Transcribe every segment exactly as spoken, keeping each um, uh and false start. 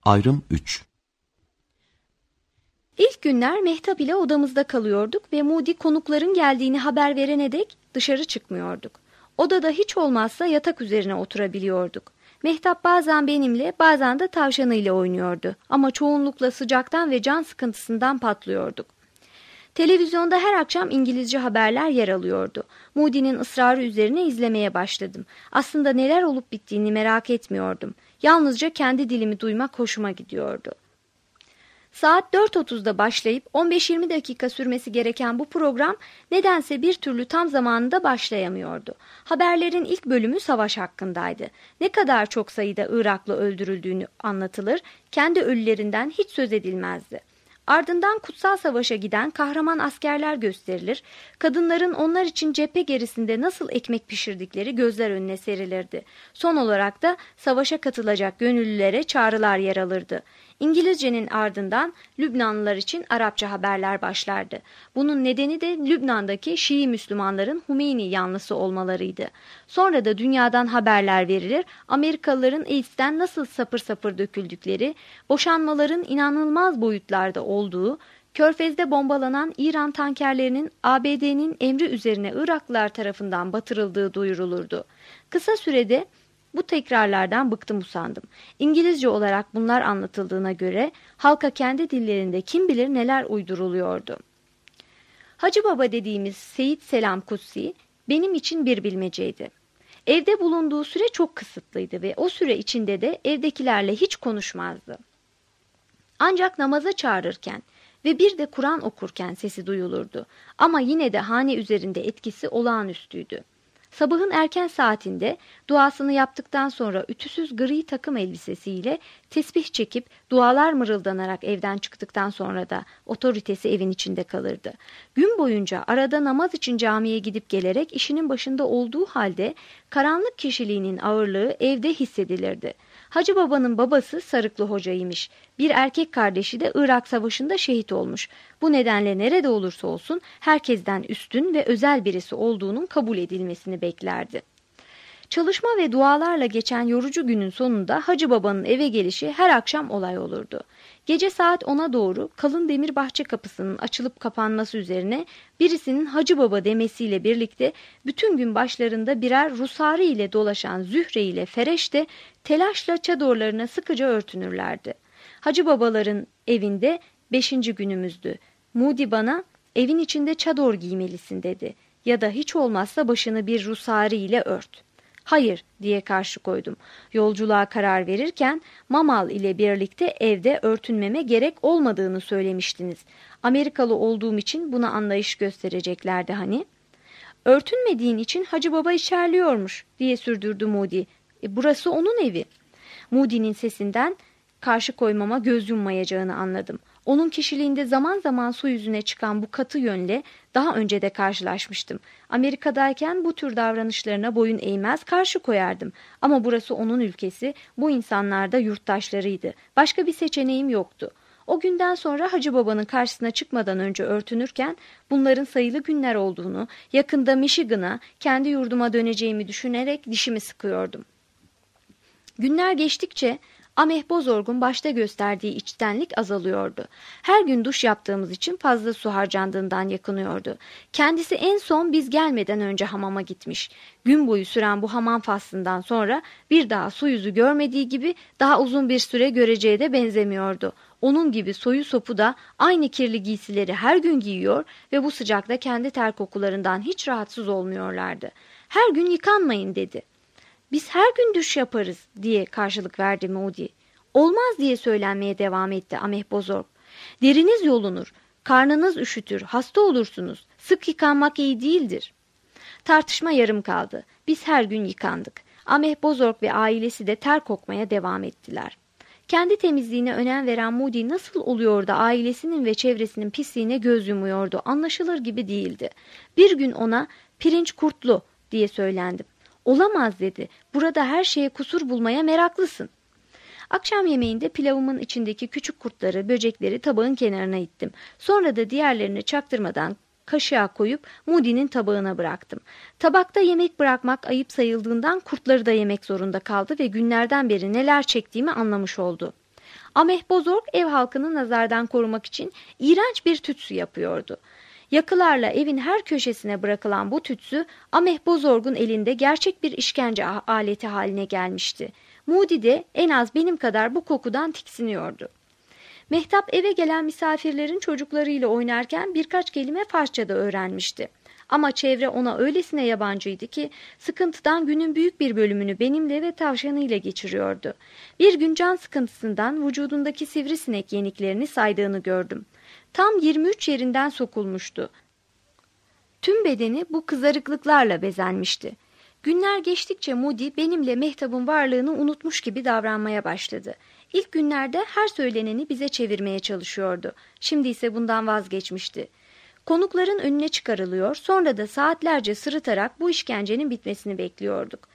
Ayrım üç. İlk günler Mehtap ile odamızda kalıyorduk ve Moody konukların geldiğini haber verene dek dışarı çıkmıyorduk. Odada hiç olmazsa yatak üzerine oturabiliyorduk. Mehtap bazen benimle, bazen de tavşanıyla oynuyordu ama çoğunlukla sıcaktan ve can sıkıntısından patlıyorduk. Televizyonda her akşam İngilizce haberler yer alıyordu. Moody'nin ısrarı üzerine izlemeye başladım. Aslında neler olup bittiğini merak etmiyordum. Yalnızca kendi dilimi duymak hoşuma gidiyordu. Saat dört otuzda başlayıp on beş yirmi dakika sürmesi gereken bu program nedense bir türlü tam zamanında başlayamıyordu. Haberlerin ilk bölümü savaş hakkındaydı. Ne kadar çok sayıda Iraklı öldürüldüğünü anlatılır, kendi ölülerinden hiç söz edilmezdi. Ardından kutsal savaşa giden kahraman askerler gösterilir, kadınların onlar için cephe gerisinde nasıl ekmek pişirdikleri gözler önüne serilirdi. Son olarak da savaşa katılacak gönüllülere çağrılar yer alırdı. İngilizcenin ardından Lübnanlılar için Arapça haberler başlardı. Bunun nedeni de Lübnan'daki Şii Müslümanların Hümeyni yanlısı olmalarıydı. Sonra da dünyadan haberler verilir, Amerikalıların AIDS'ten nasıl sapır sapır döküldükleri, boşanmaların inanılmaz boyutlarda olduğu, Körfez'de bombalanan İran tankerlerinin A B D'nin emri üzerine Iraklılar tarafından batırıldığı duyurulurdu. Kısa sürede bu tekrarlardan bıktım usandım. İngilizce olarak bunlar anlatıldığına göre halka kendi dillerinde kim bilir neler uyduruluyordu. Hacı Baba dediğimiz Seyit Selam Kutsi benim için bir bilmeceydi. Evde bulunduğu süre çok kısıtlıydı ve o süre içinde de evdekilerle hiç konuşmazdı. Ancak namaza çağırırken ve bir de Kur'an okurken sesi duyulurdu. Ama yine de hane üzerinde etkisi olağanüstüydü. Sabahın erken saatinde duasını yaptıktan sonra ütüsüz gri takım elbisesiyle tesbih çekip dualar mırıldanarak evden çıktıktan sonra da otoritesi evin içinde kalırdı. Gün boyunca arada namaz için camiye gidip gelerek işinin başında olduğu halde karanlık kişiliğinin ağırlığı evde hissedilirdi. Hacı Baba'nın babası Sarıklı Hoca'ymış. Bir erkek kardeşi de Irak Savaşı'nda şehit olmuş. Bu nedenle nerede olursa olsun herkesten üstün ve özel birisi olduğunun kabul edilmesini beklerdi. Çalışma ve dualarla geçen yorucu günün sonunda Hacı Baba'nın eve gelişi her akşam olay olurdu. Gece saat ona doğru kalın demir bahçe kapısının açılıp kapanması üzerine birisinin Hacı Baba demesiyle birlikte bütün gün başlarında birer rusari ile dolaşan Zühre ile Fereş de telaşla çadorlarına sıkıca örtünürlerdi. Hacı Babaların evinde beşinci günümüzdü. Moody bana evin içinde çador giymelisin dedi ya da hiç olmazsa başını bir rusari ile ört. Hayır diye karşı koydum. Yolculuğa karar verirken Mamal ile birlikte evde örtünmeme gerek olmadığını söylemiştiniz. Amerikalı olduğum için buna anlayış göstereceklerdi hani. Örtünmediğin için Hacı Baba içerliyormuş diye sürdürdü Moody. E, burası onun evi. Moody'nin sesinden karşı koymama göz yummayacağını anladım. Onun kişiliğinde zaman zaman su yüzüne çıkan bu katı yönle daha önce de karşılaşmıştım. Amerika'dayken bu tür davranışlarına boyun eğmez karşı koyardım. Ama burası onun ülkesi, bu insanlar da yurttaşlarıydı. Başka bir seçeneğim yoktu. O günden sonra Hacı Baba'nın karşısına çıkmadan önce örtünürken bunların sayılı günler olduğunu, yakında Michigan'a, kendi yurduma döneceğimi düşünerek dişimi sıkıyordum. Günler geçtikçe Ameh Bozorg'un başta gösterdiği içtenlik azalıyordu. Her gün duş yaptığımız için fazla su harcandığından yakınıyordu. Kendisi en son biz gelmeden önce hamama gitmiş. Gün boyu süren bu hamam faslından sonra bir daha su yüzü görmediği gibi daha uzun bir süre göreceğe de benzemiyordu. Onun gibi soyu sopu da aynı kirli giysileri her gün giyiyor ve bu sıcakta kendi ter kokularından hiç rahatsız olmuyorlardı. Her gün yıkanmayın dedi. Biz her gün duş yaparız diye karşılık verdi Moody. Olmaz diye söylenmeye devam etti Ameh Bozorg. Deriniz yolunur, karnınız üşütür, hasta olursunuz. Sık yıkanmak iyi değildir. Tartışma yarım kaldı. Biz her gün yıkandık. Ameh Bozorg ve ailesi de ter kokmaya devam ettiler. Kendi temizliğine önem veren Moody nasıl oluyor da ailesinin ve çevresinin pisliğine göz yumuyordu anlaşılır gibi değildi. Bir gün ona pirinç kurtlu diye söylendim. Olamaz dedi. Burada her şeye kusur bulmaya meraklısın. Akşam yemeğinde pilavımın içindeki küçük kurtları, böcekleri tabağın kenarına ittim. Sonra da diğerlerini çaktırmadan kaşığa koyup Moody'nin tabağına bıraktım. Tabakta yemek bırakmak ayıp sayıldığından kurtları da yemek zorunda kaldı ve günlerden beri neler çektiğimi anlamış oldu. Amehbozorg ev halkını nazardan korumak için iğrenç bir tütsü yapıyordu. Yakılarla evin her köşesine bırakılan bu tütsü Amehbozorg'un elinde gerçek bir işkence aleti haline gelmişti. Moody de en az benim kadar bu kokudan tiksiniyordu. Mehtap eve gelen misafirlerin çocuklarıyla oynarken birkaç kelime Farsça da öğrenmişti. Ama çevre ona öylesine yabancıydı ki sıkıntıdan günün büyük bir bölümünü benimle ve tavşanıyla geçiriyordu. Bir gün can sıkıntısından vücudundaki sivrisinek yeniklerini saydığını gördüm. Tam yirmi üç yerinden sokulmuştu. Tüm bedeni bu kızarıklıklarla bezenmişti. Günler geçtikçe Moody benimle Mehtap'ın varlığını unutmuş gibi davranmaya başladı. İlk günlerde her söyleneni bize çevirmeye çalışıyordu. Şimdi ise bundan vazgeçmişti. Konukların önüne çıkarılıyor, sonra da saatlerce sırıtarak bu işkencenin bitmesini bekliyorduk.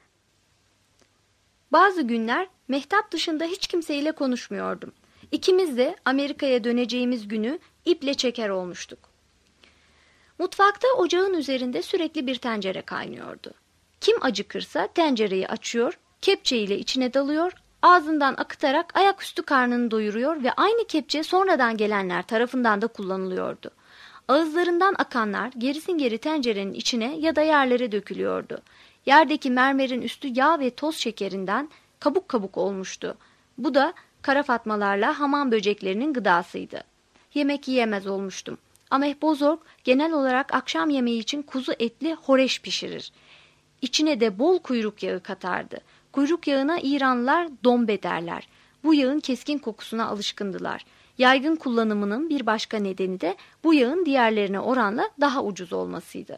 Bazı günler Mehtap dışında hiç kimseyle konuşmuyordum. İkimiz de Amerika'ya döneceğimiz günü iple çeker olmuştuk. Mutfakta ocağın üzerinde sürekli bir tencere kaynıyordu. Kim acıkırsa tencereyi açıyor, kepçeyle içine dalıyor, ağzından akıtarak ayaküstü karnını doyuruyor ve aynı kepçe sonradan gelenler tarafından da kullanılıyordu. Ağızlarından akanlar gerisin geri tencerenin içine ya da yerlere dökülüyordu. Yerdeki mermerin üstü yağ ve toz şekerinden kabuk kabuk olmuştu. Bu da kara fatmalarla hamam böceklerinin gıdasıydı. Yemek yiyemez olmuştum. Amehbozorg genel olarak akşam yemeği için kuzu etli horeş pişirir. İçine de bol kuyruk yağı katardı. Kuyruk yağına İranlılar dombe derler. Bu yağın keskin kokusuna alışkındılar. Yaygın kullanımının bir başka nedeni de bu yağın diğerlerine oranla daha ucuz olmasıydı.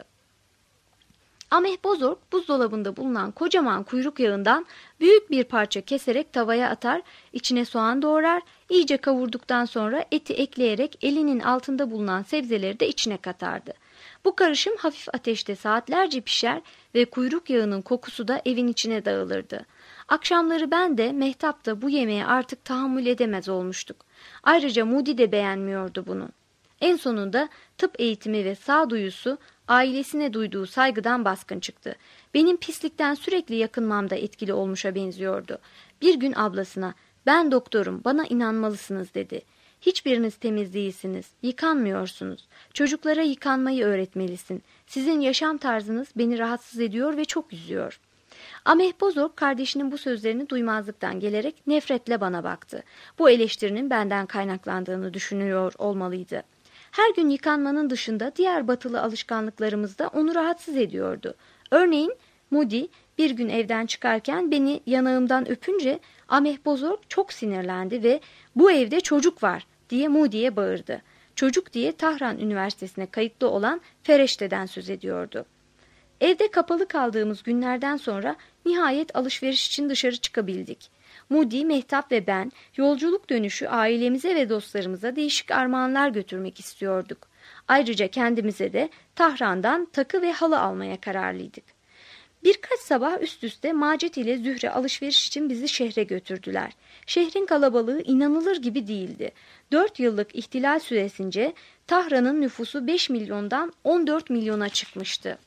Amehbozorg buzdolabında bulunan kocaman kuyruk yağından büyük bir parça keserek tavaya atar, içine soğan doğrar, iyice kavurduktan sonra eti ekleyerek elinin altında bulunan sebzeleri de içine katardı. Bu karışım hafif ateşte saatlerce pişer ve kuyruk yağının kokusu da evin içine dağılırdı. Akşamları ben de Mehtap da bu yemeğe artık tahammül edemez olmuştuk. Ayrıca Moody de beğenmiyordu bunu. En sonunda tıp eğitimi ve sağduyusu ailesine duyduğu saygıdan baskın çıktı. Benim pislikten sürekli yakınmamda etkili olmuşa benziyordu. Bir gün ablasına "Ben doktorum, bana inanmalısınız" dedi. "Hiçbiriniz temiz değilsiniz, yıkanmıyorsunuz. Çocuklara yıkanmayı öğretmelisin. Sizin yaşam tarzınız beni rahatsız ediyor ve çok üzüyor." Amehbozorg kardeşinin bu sözlerini duymazlıktan gelerek nefretle bana baktı. Bu eleştirinin benden kaynaklandığını düşünüyor olmalıydı. Her gün yıkanmanın dışında diğer batılı alışkanlıklarımız da onu rahatsız ediyordu. Örneğin Moody bir gün evden çıkarken beni yanağımdan öpünce Amehbozorg çok sinirlendi ve "Bu evde çocuk var" diye Moody'ye bağırdı. Çocuk diye Tahran Üniversitesi'ne kayıtlı olan Fereşte'den söz ediyordu. Evde kapalı kaldığımız günlerden sonra nihayet alışveriş için dışarı çıkabildik. Moody, Mehtap ve ben yolculuk dönüşü ailemize ve dostlarımıza değişik armağanlar götürmek istiyorduk. Ayrıca kendimize de Tahran'dan takı ve halı almaya kararlıydık. Birkaç sabah üst üste Macit ile Zühre alışveriş için bizi şehre götürdüler. Şehrin kalabalığı inanılır gibi değildi. Dört yıllık ihtilal süresince Tahran'ın nüfusu beş milyondan on dört milyona çıkmıştı.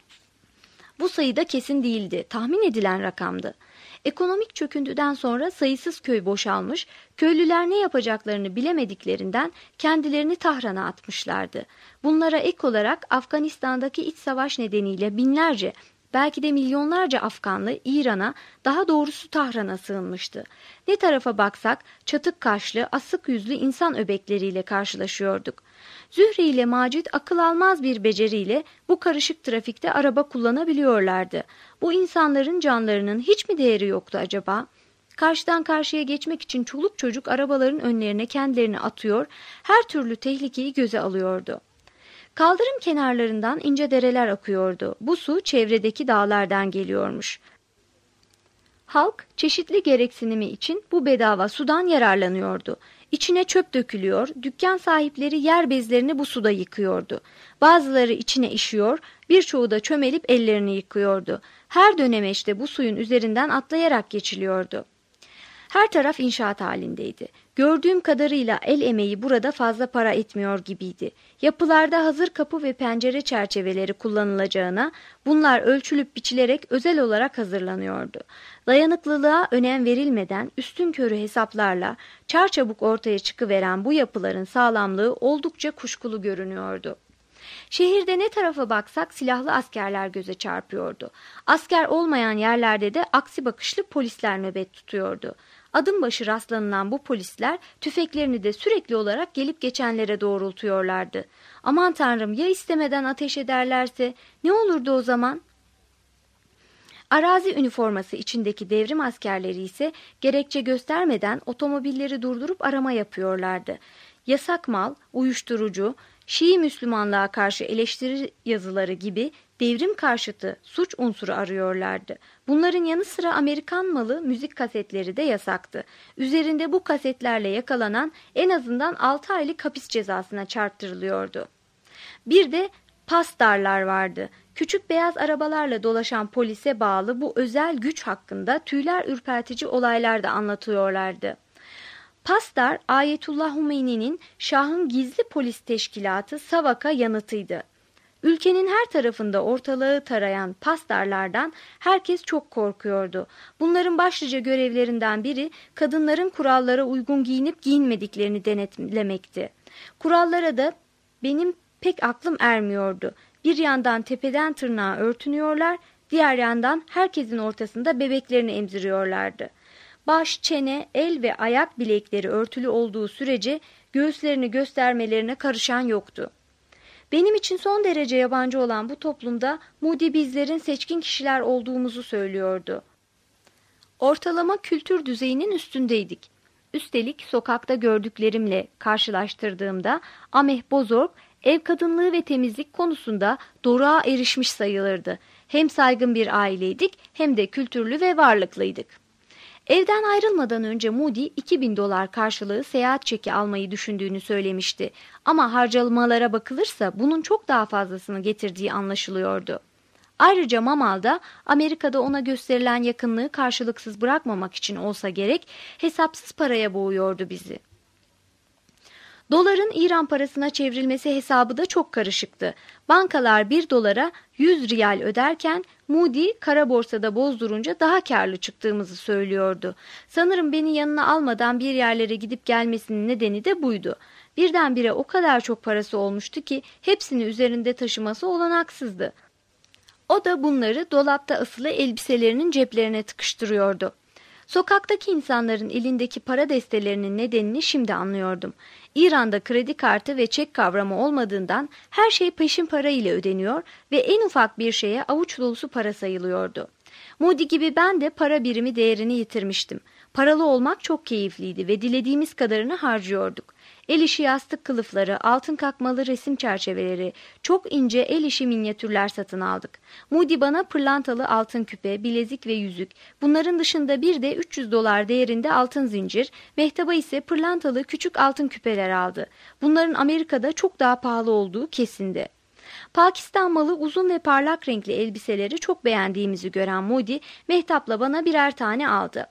Bu sayı da kesin değildi, tahmin edilen rakamdı. Ekonomik çöküntüden sonra sayısız köy boşalmış, köylüler ne yapacaklarını bilemediklerinden kendilerini Tahran'a atmışlardı. Bunlara ek olarak Afganistan'daki iç savaş nedeniyle binlerce, belki de milyonlarca Afganlı İran'a, daha doğrusu Tahran'a sığınmıştı. Ne tarafa baksak çatık kaşlı, asık yüzlü insan öbekleriyle karşılaşıyorduk. Zühre ile Macit akıl almaz bir beceriyle bu karışık trafikte araba kullanabiliyorlardı. Bu insanların canlarının hiç mi değeri yoktu acaba? Karşıdan karşıya geçmek için çoluk çocuk arabaların önlerine kendilerini atıyor, her türlü tehlikeyi göze alıyordu. Kaldırım kenarlarından ince dereler akıyordu. Bu su çevredeki dağlardan geliyormuş. Halk çeşitli gereksinimi için bu bedava sudan yararlanıyordu. İçine çöp dökülüyor, dükkan sahipleri yer bezlerini bu suda yıkıyordu. Bazıları içine işiyor, birçoğu da çömelip ellerini yıkıyordu. Her dönemeçte bu suyun üzerinden atlayarak geçiliyordu. Her taraf inşaat halindeydi. Gördüğüm kadarıyla el emeği burada fazla para etmiyor gibiydi. Yapılarda hazır kapı ve pencere çerçeveleri kullanılacağına bunlar ölçülüp biçilerek özel olarak hazırlanıyordu. Dayanıklılığa önem verilmeden üstünkörü hesaplarla çarçabuk ortaya çıkıveren bu yapıların sağlamlığı oldukça kuşkulu görünüyordu. Şehirde ne tarafa baksak silahlı askerler göze çarpıyordu. Asker olmayan yerlerde de aksi bakışlı polisler nöbet tutuyordu. Adım başı rastlanılan bu polisler tüfeklerini de sürekli olarak gelip geçenlere doğrultuyorlardı. Aman tanrım, ya istemeden ateş ederlerse ne olurdu o zaman? Arazi üniforması içindeki devrim askerleri ise gerekçe göstermeden otomobilleri durdurup arama yapıyorlardı. Yasak mal, uyuşturucu, Şii Müslümanlığa karşı eleştiri yazıları gibi devrim karşıtı suç unsuru arıyorlardı. Bunların yanı sıra Amerikan malı müzik kasetleri de yasaktı. Üzerinde bu kasetlerle yakalanan en azından altı aylık hapis cezasına çarptırılıyordu. Bir de pastarlar vardı. Küçük beyaz arabalarla dolaşan polise bağlı bu özel güç hakkında tüyler ürpertici olaylar da anlatıyorlardı. Pastar, Ayetullah Humeyni'nin Şah'ın gizli polis teşkilatı Savak'a yanıtıydı. Ülkenin her tarafında ortalığı tarayan pastarlardan herkes çok korkuyordu. Bunların başlıca görevlerinden biri kadınların kurallara uygun giyinip giyinmediklerini denetlemekti. Kurallara da benim pek aklım ermiyordu. Bir yandan tepeden tırnağa örtünüyorlar, diğer yandan herkesin ortasında bebeklerini emziriyorlardı. Baş, çene, el ve ayak bilekleri örtülü olduğu sürece göğüslerini göstermelerine karışan yoktu. Benim için son derece yabancı olan bu toplumda Moody bizlerin seçkin kişiler olduğumuzu söylüyordu. Ortalama kültür düzeyinin üstündeydik. Üstelik sokakta gördüklerimle karşılaştırdığımda Ameh Bozorg ev kadınlığı ve temizlik konusunda doruğa erişmiş sayılırdı. Hem saygın bir aileydik hem de kültürlü ve varlıklıydık. Evden ayrılmadan önce Moody iki bin dolar karşılığı seyahat çeki almayı düşündüğünü söylemişti. Ama harcamalara bakılırsa bunun çok daha fazlasını getirdiği anlaşılıyordu. Ayrıca Mamal'da Amerika'da ona gösterilen yakınlığı karşılıksız bırakmamak için olsa gerek hesapsız paraya boğuyordu bizi. Doların İran parasına çevrilmesi hesabı da çok karışıktı. Bankalar bir dolara yüz riyal öderken Moody kara borsada bozdurunca daha karlı çıktığımızı söylüyordu. Sanırım beni yanına almadan bir yerlere gidip gelmesinin nedeni de buydu. Birdenbire o kadar çok parası olmuştu ki hepsini üzerinde taşıması olanaksızdı. O da bunları dolapta asılı elbiselerinin ceplerine tıkıştırıyordu. Sokaktaki insanların elindeki para destelerinin nedenini şimdi anlıyordum. İran'da kredi kartı ve çek kavramı olmadığından her şey peşin para ile ödeniyor ve en ufak bir şeye avuç dolusu para sayılıyordu. Moody gibi ben de para birimi değerini yitirmiştim. Paralı olmak çok keyifliydi ve dilediğimiz kadarını harcıyorduk. El işi yastık kılıfları, altın kakmalı resim çerçeveleri, çok ince el işi minyatürler satın aldık. Moody bana pırlantalı altın küpe, bilezik ve yüzük, bunların dışında bir de üç yüz dolar değerinde altın zincir, Mehtap'a ise pırlantalı küçük altın küpeler aldı. Bunların Amerika'da çok daha pahalı olduğu kesindi. Pakistan malı uzun ve parlak renkli elbiseleri çok beğendiğimizi gören Moody, Mehtap'la bana birer tane aldı.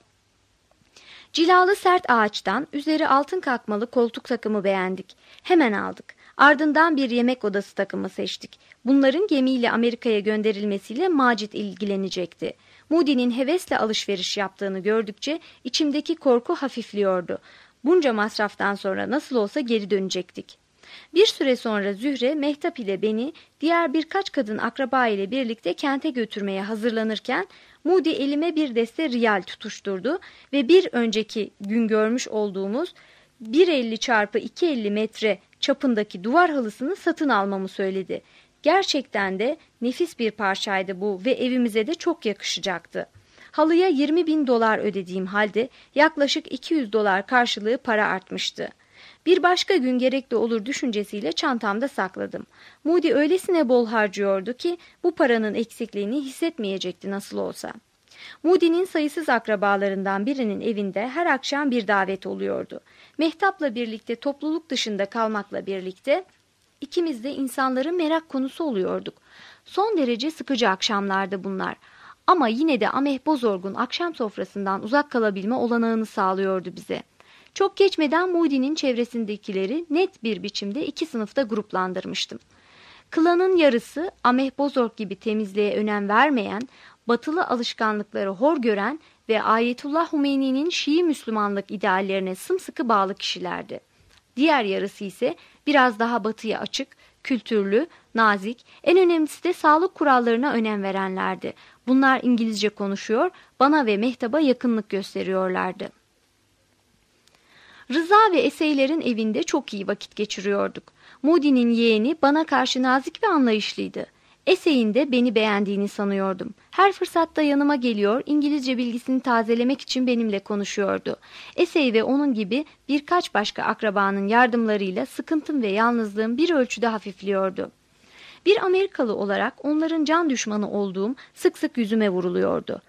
Cilalı sert ağaçtan üzeri altın kakmalı koltuk takımı beğendik. Hemen aldık. Ardından bir yemek odası takımı seçtik. Bunların gemiyle Amerika'ya gönderilmesiyle Macit ilgilenecekti. Moody'nin hevesle alışveriş yaptığını gördükçe içimdeki korku hafifliyordu. Bunca masraftan sonra nasıl olsa geri dönecektik. Bir süre sonra Zühre, Mehtap ile beni diğer birkaç kadın akraba ile birlikte kente götürmeye hazırlanırken Moody elime bir deste riyal tutuşturdu ve bir önceki gün görmüş olduğumuz bir elli çarpı iki elli metre çapındaki duvar halısını satın almamı söyledi. Gerçekten de nefis bir parçaydı bu ve evimize de çok yakışacaktı. Halıya yirmi bin dolar ödediğim halde yaklaşık iki yüz dolar karşılığı para artmıştı. Bir başka gün gerekli olur düşüncesiyle çantamda sakladım. Moody öylesine bol harcıyordu ki bu paranın eksikliğini hissetmeyecekti nasıl olsa. Moody'nin sayısız akrabalarından birinin evinde her akşam bir davet oluyordu. Mehtap'la birlikte topluluk dışında kalmakla birlikte ikimiz de insanların merak konusu oluyorduk. Son derece sıkıcı akşamlardı bunlar. Ama yine de Ameh Bozorg'un akşam sofrasından uzak kalabilme olanağını sağlıyordu bize. Çok geçmeden Moody'nin çevresindekileri net bir biçimde iki sınıfta gruplandırmıştım. Klanın yarısı Ameh Bozorg gibi temizliğe önem vermeyen, batılı alışkanlıkları hor gören ve Ayetullah Hümeyni'nin Şii Müslümanlık ideallerine sımsıkı bağlı kişilerdi. Diğer yarısı ise biraz daha batıya açık, kültürlü, nazik, en önemlisi de sağlık kurallarına önem verenlerdi. Bunlar İngilizce konuşuyor, bana ve Mehtap'a yakınlık gösteriyorlardı. Rıza ve Eseylerin evinde çok iyi vakit geçiriyorduk. Moody'nin yeğeni bana karşı nazik ve anlayışlıydı. Esey'in de beni beğendiğini sanıyordum. Her fırsatta yanıma geliyor, İngilizce bilgisini tazelemek için benimle konuşuyordu. Esey ve onun gibi birkaç başka akrabanın yardımlarıyla sıkıntım ve yalnızlığım bir ölçüde hafifliyordu. Bir Amerikalı olarak onların can düşmanı olduğum sık sık yüzüme vuruluyordu.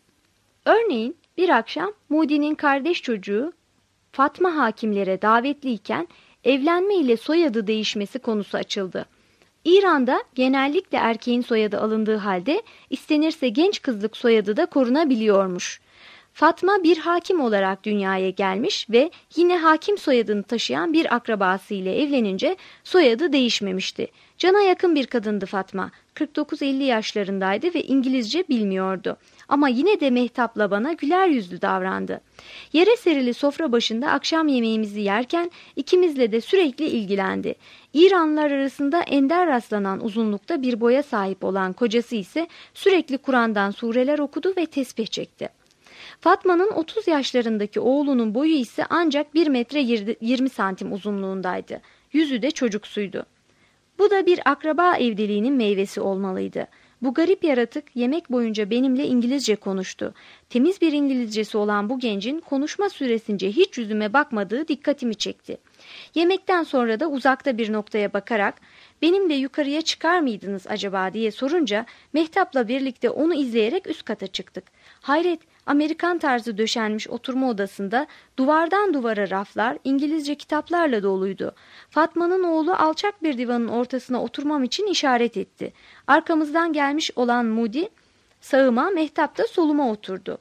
Örneğin bir akşam Moody'nin kardeş çocuğu Fatma hakimlere davetliyken evlenme ile soyadı değişmesi konusu açıldı. İran'da genellikle erkeğin soyadı alındığı halde istenirse genç kızlık soyadı da korunabiliyormuş. Fatma bir hakim olarak dünyaya gelmiş ve yine hakim soyadını taşıyan bir akrabası ile evlenince soyadı değişmemişti. Cana yakın bir kadındı Fatma. kırk dokuz elli yaşlarındaydı ve İngilizce bilmiyordu. Ama yine de Mehtap'la bana güler yüzlü davrandı. Yere serili sofra başında akşam yemeğimizi yerken ikimizle de sürekli ilgilendi. İranlılar arasında ender rastlanan uzunlukta bir boya sahip olan kocası ise sürekli Kur'an'dan sureler okudu ve tesbih çekti. Fatma'nın otuz yaşlarındaki oğlunun boyu ise ancak bir metre yirmi santim uzunluğundaydı. Yüzü de çocuksuydu. Bu da bir akraba evliliğinin meyvesi olmalıydı. Bu garip yaratık yemek boyunca benimle İngilizce konuştu. Temiz bir İngilizcesi olan bu gencin konuşma süresince hiç yüzüme bakmadığı dikkatimi çekti. Yemekten sonra da uzakta bir noktaya bakarak benimle yukarıya çıkar mıydınız acaba diye sorunca Mehtap'la birlikte onu izleyerek üst kata çıktık. Hayret, Amerikan tarzı döşenmiş oturma odasında duvardan duvara raflar İngilizce kitaplarla doluydu. Fatma'nın oğlu alçak bir divanın ortasına oturmam için işaret etti. Arkamızdan gelmiş olan Moody sağıma, Mehtap da soluma oturdu.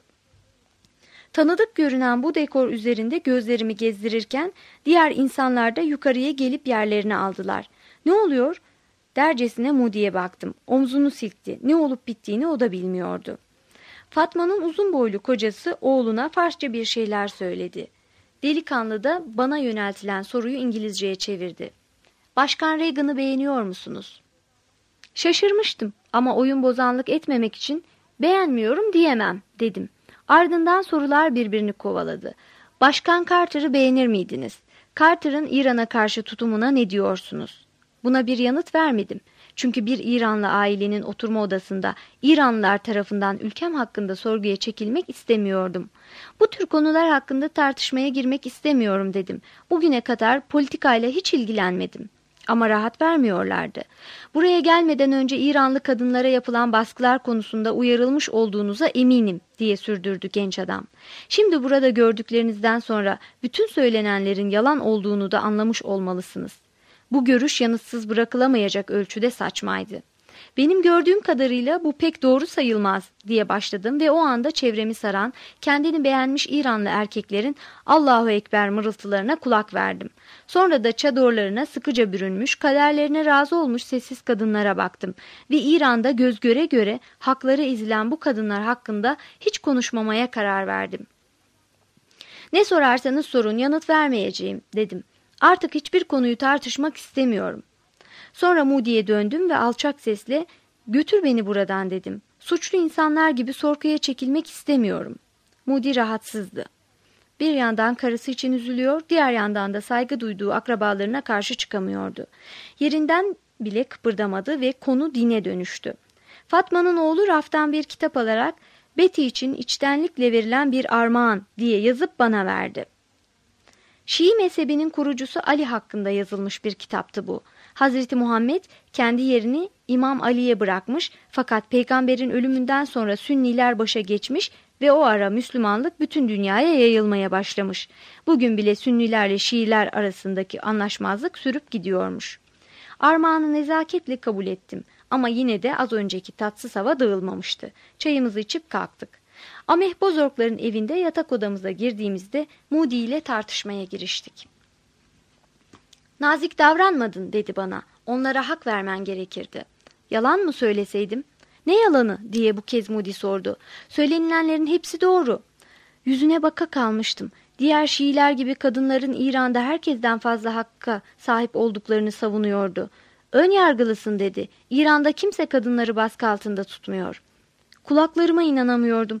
Tanıdık görünen bu dekor üzerinde gözlerimi gezdirirken diğer insanlar da yukarıya gelip yerlerini aldılar. Ne oluyor? Dercesine Moody'ye baktım. Omzunu silkti. Ne olup bittiğini o da bilmiyordu. Fatma'nın uzun boylu kocası oğluna Farsça bir şeyler söyledi. Delikanlı da bana yöneltilen soruyu İngilizceye çevirdi. Başkan Reagan'ı beğeniyor musunuz? Şaşırmıştım ama oyun bozanlık etmemek için beğenmiyorum diyemem dedim. Ardından sorular birbirini kovaladı. Başkan Carter'ı beğenir miydiniz? Carter'ın İran'a karşı tutumuna ne diyorsunuz? Buna bir yanıt vermedim. Çünkü bir İranlı ailenin oturma odasında İranlılar tarafından ülkem hakkında sorguya çekilmek istemiyordum. Bu tür konular hakkında tartışmaya girmek istemiyorum dedim. Bugüne kadar politikayla hiç ilgilenmedim. Ama rahat vermiyorlardı. Buraya gelmeden önce İranlı kadınlara yapılan baskılar konusunda uyarılmış olduğunuza eminim diye sürdürdü genç adam. Şimdi burada gördüklerinizden sonra bütün söylenenlerin yalan olduğunu da anlamış olmalısınız. Bu görüş yanıtsız bırakılamayacak ölçüde saçmaydı. Benim gördüğüm kadarıyla bu pek doğru sayılmaz diye başladım ve o anda çevremi saran kendini beğenmiş İranlı erkeklerin Allahu Ekber mırıltılarına kulak verdim. Sonra da çadorlarına sıkıca bürünmüş, kaderlerine razı olmuş sessiz kadınlara baktım ve İran'da göz göre göre hakları ezilen bu kadınlar hakkında hiç konuşmamaya karar verdim. Ne sorarsanız sorun, yanıt vermeyeceğim dedim. Artık hiçbir konuyu tartışmak istemiyorum. Sonra Moody'ye döndüm ve alçak sesle götür beni buradan dedim. Suçlu insanlar gibi sorguya çekilmek istemiyorum. Moody rahatsızdı. Bir yandan karısı için üzülüyor, diğer yandan da saygı duyduğu akrabalarına karşı çıkamıyordu. Yerinden bile kıpırdamadı ve konu dine dönüştü. Fatma'nın oğlu raftan bir kitap alarak Betty için içtenlikle verilen bir armağan diye yazıp bana verdi. Şii mezhebinin kurucusu Ali hakkında yazılmış bir kitaptı bu. Hazreti Muhammed kendi yerini İmam Ali'ye bırakmış fakat peygamberin ölümünden sonra Sünniler başa geçmiş ve o ara Müslümanlık bütün dünyaya yayılmaya başlamış. Bugün bile Sünnilerle Şiiler arasındaki anlaşmazlık sürüp gidiyormuş. Armağanı nezaketle kabul ettim ama yine de az önceki tatsız hava dağılmamıştı. Çayımızı içip kalktık. Ameh Bozorgların evinde yatak odamıza girdiğimizde Moody ile tartışmaya giriştik. "Nazik davranmadın," dedi bana. "Onlara hak vermen gerekirdi." "Yalan mı söyleseydim?" "Ne yalanı?" diye bu kez Moody sordu. "Söylenilenlerin hepsi doğru." Yüzüne baka kalmıştım. Diğer Şiiler gibi kadınların İran'da herkesten fazla hakka sahip olduklarını savunuyordu. "Ön yargılısın," dedi. "İran'da kimse kadınları baskı altında tutmuyor." Kulaklarıma inanamıyordum.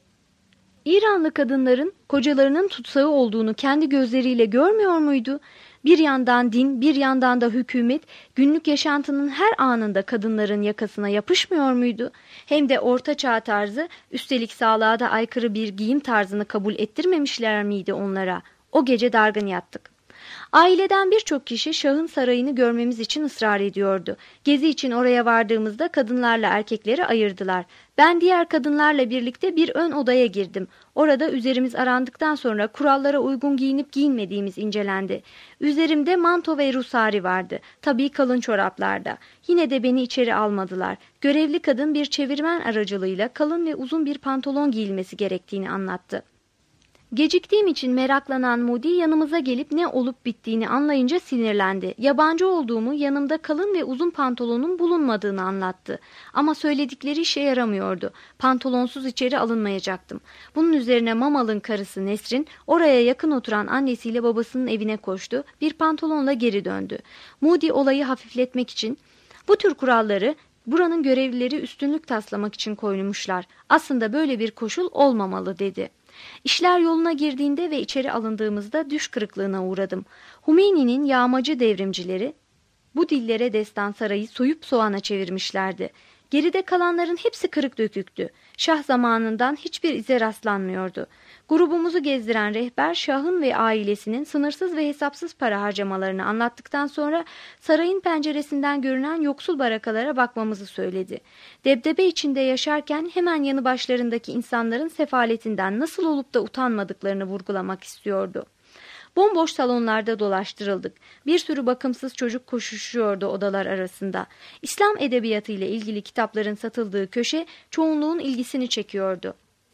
İranlı kadınların kocalarının tutsağı olduğunu kendi gözleriyle görmüyor muydu? Bir yandan din, bir yandan da hükümet günlük yaşantının her anında kadınların yakasına yapışmıyor muydu? Hem de orta çağ tarzı, üstelik sağlığa da aykırı bir giyim tarzını kabul ettirmemişler miydi onlara? O gece dargın yattık. Aileden birçok kişi Şah'ın sarayını görmemiz için ısrar ediyordu. Gezi için oraya vardığımızda kadınlarla erkekleri ayırdılar. Ben diğer kadınlarla birlikte bir ön odaya girdim. Orada üzerimiz arandıktan sonra kurallara uygun giyinip giyinmediğimiz incelendi. Üzerimde manto ve rusari vardı. Tabii kalın çoraplarda. Yine de beni içeri almadılar. Görevli kadın bir çevirmen aracılığıyla kalın ve uzun bir pantolon giyilmesi gerektiğini anlattı. Geciktiğim için meraklanan Moody yanımıza gelip ne olup bittiğini anlayınca sinirlendi. Yabancı olduğumu, yanımda kalın ve uzun pantolonun bulunmadığını anlattı. Ama söyledikleri işe yaramıyordu. Pantolonsuz içeri alınmayacaktım. Bunun üzerine Mamal'ın karısı Nesrin oraya yakın oturan annesiyle babasının evine koştu. Bir pantolonla geri döndü. Moody olayı hafifletmek için "Bu tür kuralları buranın görevlileri üstünlük taslamak için koymuşlar. Aslında böyle bir koşul olmamalı," dedi. İşler yoluna girdiğinde ve içeri alındığımızda düş kırıklığına uğradım. Hümeyni'nin yağmacı devrimcileri bu dillere destan sarayı soyup soğana çevirmişlerdi. Geride kalanların hepsi kırık döküktü. Şah zamanından hiçbir ize rastlanmıyordu. Grubumuzu gezdiren rehber Şah'ın ve ailesinin sınırsız ve hesapsız para harcamalarını anlattıktan sonra sarayın penceresinden görünen yoksul barakalara bakmamızı söyledi. Debdebe içinde yaşarken hemen yanı başlarındaki insanların sefaletinden nasıl olup da utanmadıklarını vurgulamak istiyordu. Bomboş salonlarda dolaştırıldık. Bir sürü bakımsız çocuk koşuşuyordu odalar arasında. İslam edebiyatı ile ilgili kitapların satıldığı köşe çoğunluğun ilgisini çekiyordu.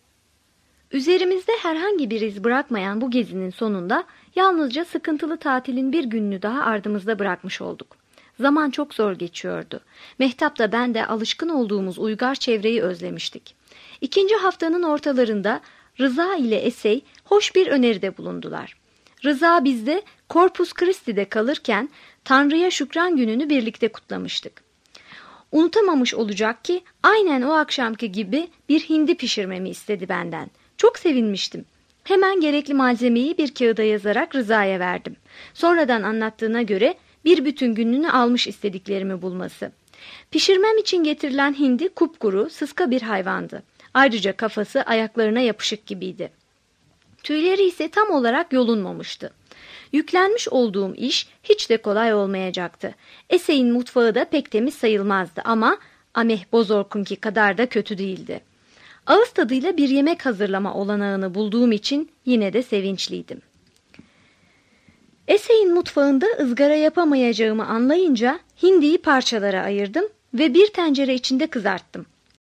Üzerimizde herhangi bir iz bırakmayan bu gezinin sonunda yalnızca sıkıntılı tatilin bir gününü daha ardımızda bırakmış olduk. Zaman çok zor geçiyordu. Mehtap da ben de alışkın olduğumuz uygar çevreyi özlemiştik. İkinci haftanın ortalarında Rıza ile Esey hoş bir öneride bulundular. Rıza bizde Corpus Christi'de kalırken Tanrı'ya Şükran Günü'nü birlikte kutlamıştık. Unutamamış olacak ki aynen o akşamki gibi bir hindi pişirmemi istedi benden. Çok sevinmiştim. Hemen gerekli malzemeyi bir kağıda yazarak Rıza'ya verdim. Sonradan anlattığına göre bir bütün gününü almış istediklerimi bulması. Pişirmem için getirilen hindi kupkuru, sıska bir hayvandı. Ayrıca kafası ayaklarına yapışık gibiydi. Tüyleri ise tam olarak yolunmamıştı. Yüklenmiş olduğum iş hiç de kolay olmayacaktı. Esey'in mutfağı da pek temiz sayılmazdı ama Ameh Bozorg'unki kadar da kötü değildi. Ağız tadıyla bir yemek hazırlama olanağını bulduğum için yine de sevinçliydim. Esey'in mutfağında ızgara yapamayacağımı anlayınca hindiyi parçalara ayırdım ve bir tencere içinde kızarttım.